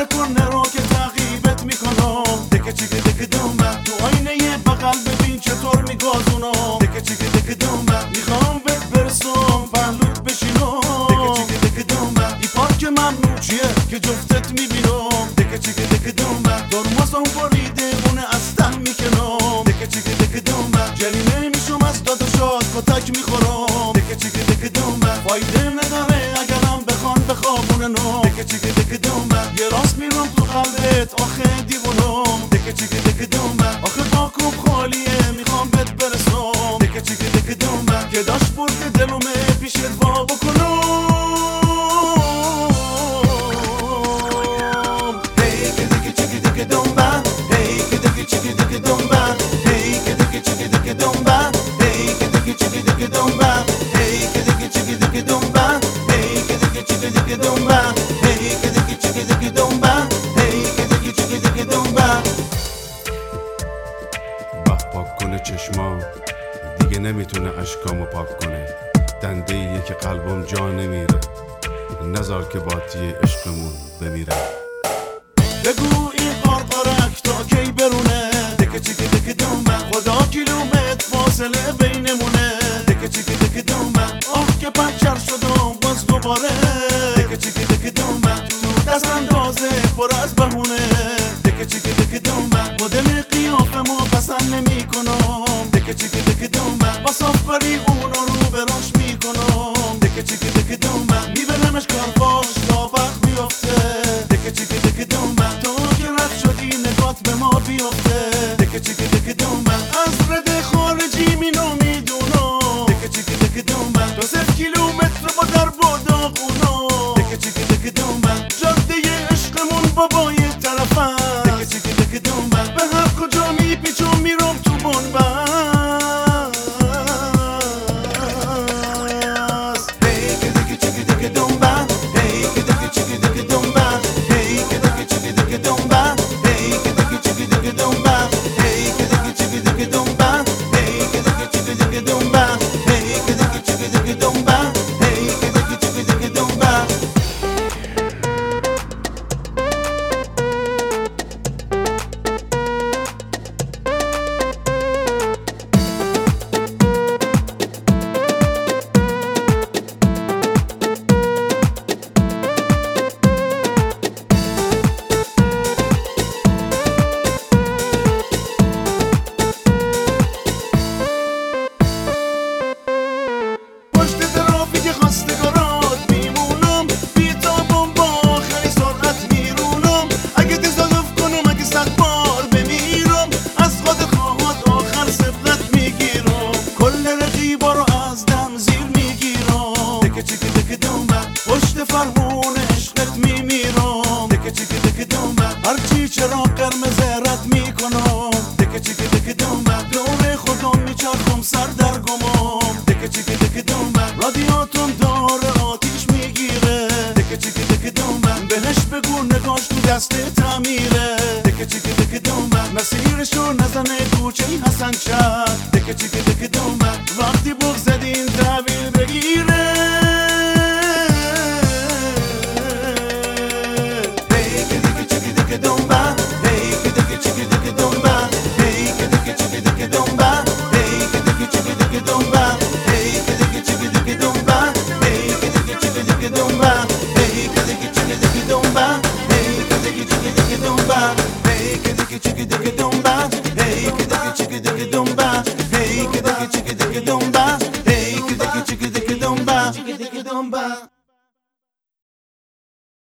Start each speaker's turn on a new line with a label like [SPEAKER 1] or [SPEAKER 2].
[SPEAKER 1] نکن نرو که تعقیبت میکنم. دکه چیک دکه دومبه تو آینه یه بغل ببین چطور میگازونم. دکه چیک دکه دومبه میخوام بهت برسم پهلوت بشینم. دکه چیک دکه دومبه ای پارک ممنوع چیه که جفتت میبینم. دکه چیک دکه دومبه ترمزم بریده اونه از ته میکنم. دکه چیک دکه دومبه جریمه میشم از داداشات کتک میخورم. دکه چیک دکه دومبه فایده نداره اگرم بخوان بخوابونه نو. دکه چیک دکه دومبه یه راست میرم تو قلبت آخه دیوونم. دکه چیک دکه دومبه آخه باکم خالیه میخوام بهت برسم. دکه چیک دکه دومبه که داشت برده دلومه پیشت وا بکنم. هی که دکه چیک دکه دومبه هی که دکه چیک دکه دومبه هی که دکه چیک دکه دومبه هی که دکه چیک دکه دومبه هی که دکه چیک دکه دومبه هی که دکه چیک دکه دومبه هی که دکه چیک دکه دومبه هی که دکه چیک دکه دومبه.
[SPEAKER 2] پاک کنه چشما دیگه نمیتونه اشکامو پاک کنه. دنده ایه که قلبم جا نمیره نزار که باطی عشقمون بمیره.
[SPEAKER 1] بگو این قارقارک تا کی برونه. دکه چیک دکه دومبه خدا کیلومتر فاصله بینمونه. دکه چیک دکه دومبه آه که پنچر شدم باز دوباره. دکه چیک دکه دومبه تو دست اندازه پر از بهونه. دکه چیک دکه دومبه مدل قیافمو پسند نمی کنم. دکه چیک دکه دومبه با صافبری اونو رو براش میکنم. دکه چیک دکه دومبه میبرمش کارپاش تا وقت بیفته. دکه چیک دکه دومبه تو که رد شدی نگات به ما بیفته. دکه چیک دکه دومبه از رد خارجی مینو میدونم. دکه چیک دکه دومبه 2 کیلومتر با درب و داغونم. دکه چیک دکه دومبه جاده عشقمون بابای طرفم. دکه چیک دکه دومبه به هر کجا میپیچم میرم تو بنبست. هی که دکه چیک دکه دومبه هی که دکه چیک دکه دومبه هی که دکه چیک دکه دومبه هی که دکه چیک دکه دومبه هی که دکه چیک دکه دومبه هی که دکه چیک دکه دومبه هی که دکه چیک دکه دومبه هی که دکه چیک دکه دومبه. پشت ترافیک خواستگارات میمونم بیتابم با آخری سرعت میرونم. اگه تصادف کنم اگه 100 بار بمیرم از خود خواهات آخر سبقت میگیرم. کل رقیبا رو از دم زیر میگیرم. دکه چیک دکه دومبه پشت فرمون عشقت میمیرم. دکه چیک دکه دومبه هرچی چرا قرمز رد میکنم. دکه چیک دکه دومبه دور خودم میچرخم سر در گمم. دکه چیک دکه دومبه رادیاتم داره آتیش میگیره. دکه چیک دکه دومبه بهش بگو نگاش تو دست تعمیره. دکه چیک دکه دومبه مسیرشو نزنه کوچه حسن چه. دکه چیک دکه دومبه وقتی بگذدین تحویل بگیره. هی که دکه چیک دکه دومبه هی که دکه چیک دکه دومبه هی که دکه چیک دکه دومبه هی که دکه چیک دکه دومبه هی که دکه چیک دکه دومبه هی که دکه چیک دکه دومبه هی که دکه چیک دکه دومبه هی که دکه چیک دکه دومبه هی که دکه چیک دکه دومبه